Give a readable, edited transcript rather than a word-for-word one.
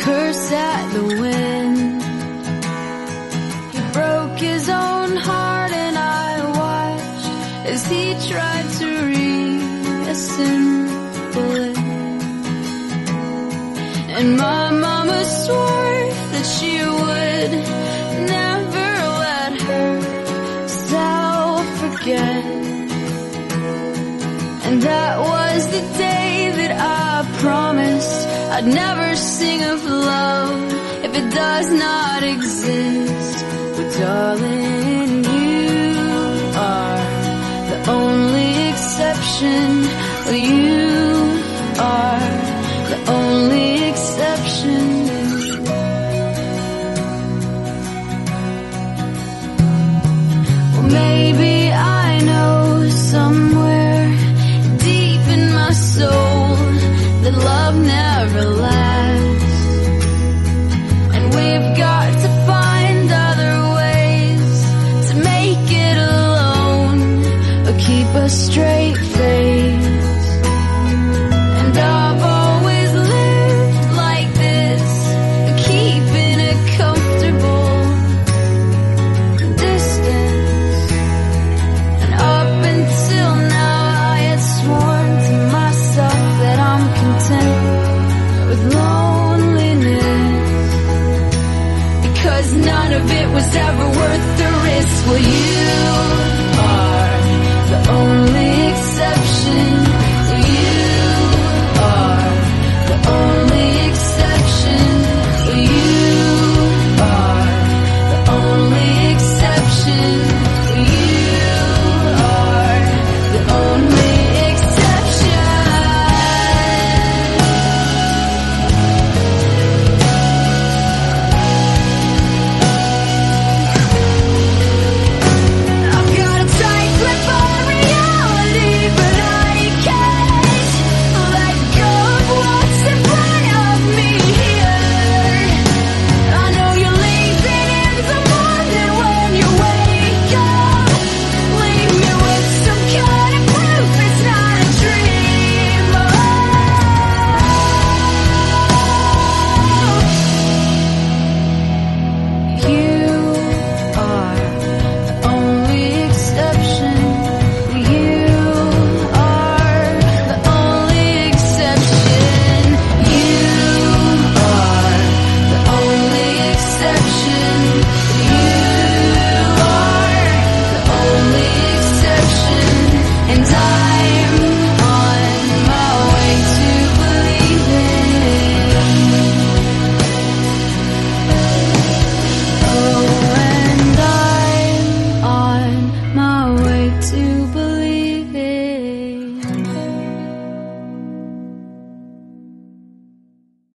curse at the wind. He broke his own heart and I watched as he tried to reassemble it. And my mama swore that she would never let herself forget. And that was the day that I promised I'd never sing of love if it does not exist. But darling, you are the only exception. You are the only exception. Well, maybe I know somewhere deep in my soul that love never lasts, and we've got to find other ways to make it alone or keep a straight face. And I've always lived like this, keeping a comfortable distance. And up until now I had sworn to myself that I'm content with loneliness, because none of it was ever worth the risk. Well, you are the only